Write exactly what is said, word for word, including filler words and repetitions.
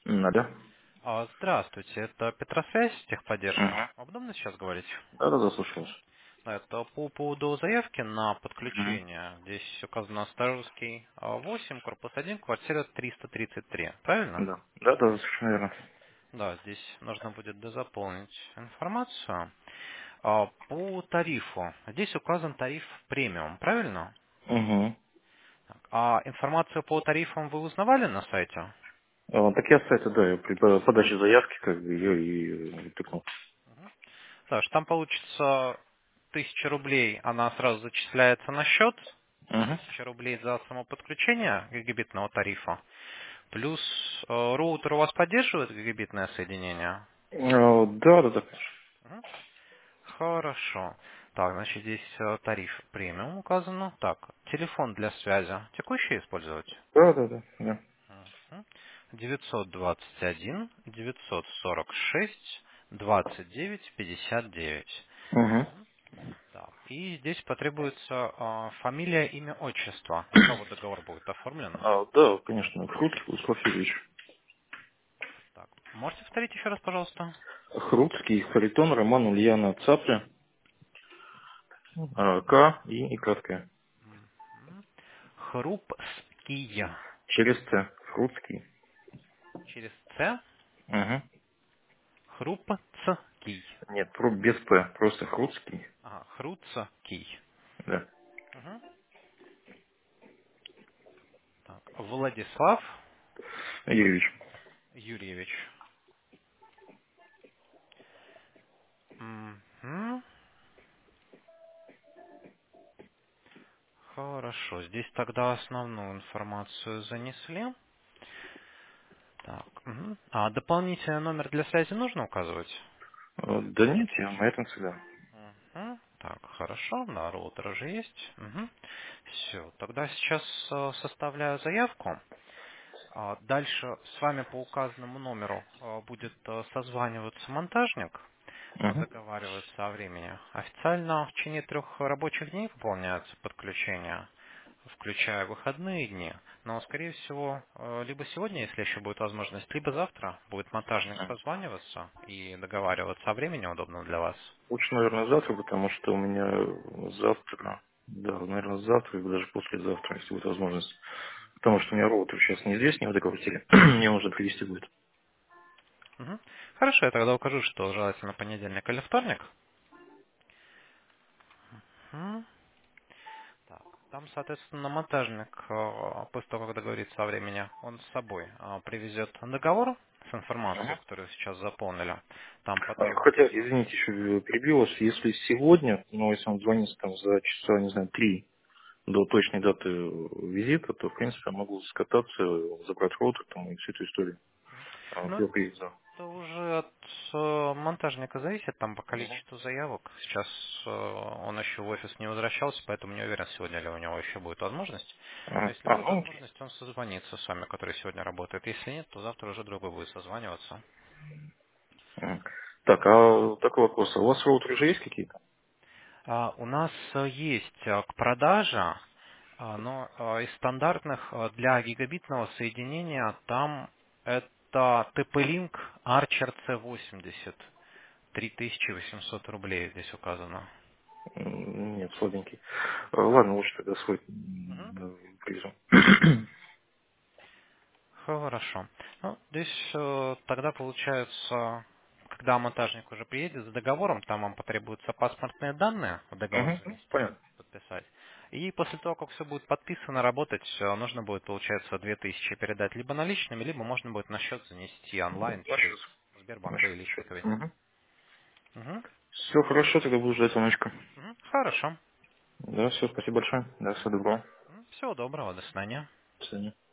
Надо. А, Здравствуйте, это Петросвязь, техподдержка. Угу. Удобно сейчас говорить? Да, да, заслушался. Да, это по поводу заявки на Угу. подключение. Здесь указано Стажевский а, восемь, корпус один, квартира триста тридцать три. Правильно? Да. Да, да, совершенно верно. Да, здесь нужно будет дозаполнить информацию. А, По тарифу. Здесь указан тариф премиум, правильно? Угу. Так, а информацию по тарифам вы узнавали на сайте? А, так я с сайта, да, я при по- подаче заявки, как бы, ее и, и тыкнул. Да, что там получится тысяча рублей, она сразу зачисляется на счет, Угу. тысяча рублей за само подключение гигабитного тарифа, плюс э, роутер у вас поддерживает гигабитное соединение? А, да, да, да, конечно. Мгм. Хорошо. Так, значит, здесь э, тариф премиум указано. Так, телефон для связи текущий использовать? Да, да, да, да. Мгм. девятьсот двадцать один девятьсот сорок шесть двадцать девять пятьдесят девять. Угу. Так, и здесь потребуется а, фамилия, имя, отчество. На кого договор будет оформлен? А, да, конечно, Хруцкий Владислав Юрьевич. Так, можете повторить еще раз, пожалуйста? Хруцкий, Харитон, Роман, Ульяна, Цапля, а, К и, и краткая. Мгм. Хрупский. Через Ц. Хруцкий. Через Ц. Угу. Хрупцкий. Нет, про- без П, просто Хруцкий. Ага, Хруцкий. Да. Мгм. Так, Владислав Юрьевич. Юрьевич. Мгм. Хорошо, здесь тогда основную информацию занесли. Так, мгм. А дополнительный номер для связи нужно указывать? А, да нет, я на этом всегда. Мгм. Так, хорошо, да, роутер уже есть. Все, тогда сейчас э, составляю заявку. А, Дальше с вами по указанному номеру э, будет э, созваниваться монтажник, а, Угу. договариваться о времени. Официально в течение трех рабочих дней выполняется подключение, включая выходные дни. Но, скорее всего, э, либо сегодня, если еще будет возможность, либо завтра будет монтажник созваниваться и договариваться о времени удобном для вас. Лучше, наверное, завтра, потому что у меня завтра, да, наверное, завтра, или даже послезавтра, если будет возможность. Потому что у меня роутер сейчас не здесь, не в этой квартире. Мне нужно привезти будет. Мгм. Хорошо, я тогда укажу, что желательно понедельник или вторник. Мгм. Так, там, соответственно, монтажник, э, после того, как договорится о времени, он с собой э, привезет договор с информацией, Ага. которую сейчас заполнили. Там А, Хотя, потребуется. извините, еще перебил вас, если сегодня, ну, если он звонит там за часа, не знаю, три до точной даты визита, то, в принципе, я могу скататься, забрать роутер там и всю эту историю. А, Ну, До приезда. это уже от э, монтажника зависит, там по Мгм. количеству заявок. Сейчас э, он еще в офис не возвращался, поэтому не уверен, сегодня ли у него еще будет возможность. Но А, если а, будет ну окей. возможность, он созвонится с вами, который сегодня работает. Если нет, то завтра уже другой будет созваниваться. М. Так, а такой вопрос. А у вас роутеры уже есть какие-то? А, У нас э, есть э, к продаже, а, но э, из стандартных э, для гигабитного соединения там это ти пи-Link Archer си восемьдесят. три тысячи восемьсот рублей здесь указано. М, Нет, слабенький. А, Ладно, лучше тогда свой Мгм. м, привезу. Хорошо. Ну, здесь э, тогда получается, когда монтажник уже приедет с договором, там вам потребуются паспортные данные, договор Мгм, ну, занести, понятно. подписать. И после того, как все будет подписано, работать, э, нужно будет, получается, две тысячи передать либо наличными, либо можно будет на счет занести онлайн через Насчет. Сбербанк или Насчет личный счета. кабинет. Угу. Мгм. Все хорошо, тогда буду ждать звоночка. Мгм. Хорошо. Да, все, спасибо большое. Да, всего доброго. Всего доброго, до свидания. До свидания.